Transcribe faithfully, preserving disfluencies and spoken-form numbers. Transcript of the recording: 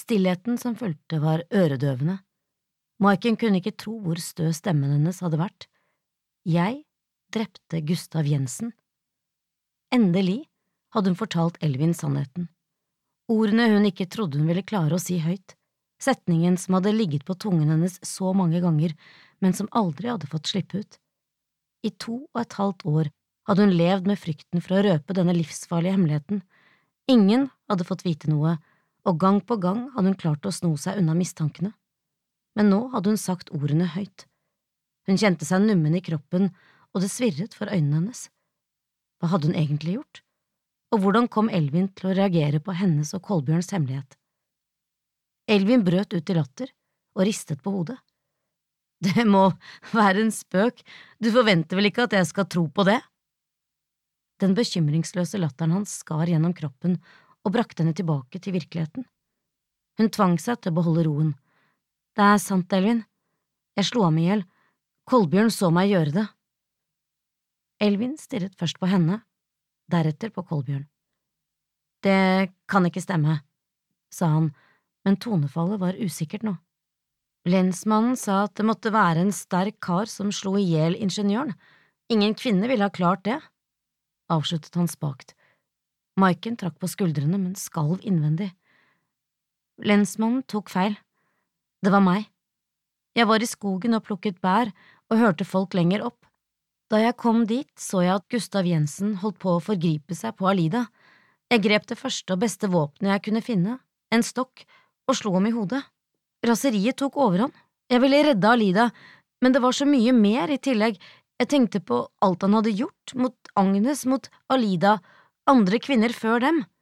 Stillheten som fulgte var øredøvende. Maiken kunne ikke tro hvor stø stemmen hennes hadde vært. Jeg drepte Gustav Jensen. Endelig hadde hun fortalt Elvin sannheten. Ordene hun ikke trodde hun ville klare å si høyt. Setningen som hadde ligget på tungen hennes så mange ganger, men som aldri hadde fått slippe ut. I to og et halvt år hadde hun levd med frykten for å røpe denne livsfarlige hemmeligheten. Ingen hadde fått vite noe, og gang på gang hadde hun klart å sno seg unna mistankene. Men nå hadde hun sagt ordene høyt. Hun kjente seg nummen i kroppen, og det svirret for øynene hennes. Hva hadde hun egentlig gjort? Og hvordan kom Elvin til å reagere på hennes og Kolbjørns hemmelighet? Elvin brøt ut i latter og ristet på hodet. Det må være en spøk, du forventer vel ikke at jeg skal tro på det? Den bekymringsløse latteren hans skar gjennom kroppen og brakte henne tilbake til virkeligheten. Hun tvang seg til å beholde roen. Det er sant, Elvin. Jeg slo ham i hjel. Kolbjørn så meg gjøre det. Elvin stirret først på henne, deretter på Kolbjørn. Det kan ikke stemme, sa han, men tonefallet var usikkert nå. Lensmannen sa at det måtte være en sterk kar som slo i hjel ingeniøren. Ingen kvinne ville ha klart det, avsluttet han spakt. Maiken trakk på skuldrene, men skalv innvendig. Lensmannen tok feil. Det var meg. Jeg var i skogen og plukket bær og hørte folk lenger opp. Da jeg kom dit, så jeg at Gustav Jensen holdt på å forgripe seg på Alida. Jeg grep det første og beste våpenet jeg kunne finne, en stokk, og slo ham i hodet. Raseriet tok overhånd. Jeg ville redde Alida, men det var så mye mer i tillegg. Jeg tenkte på alt han hadde gjort, mot Agnes, mot Alida, andre kvinner før dem.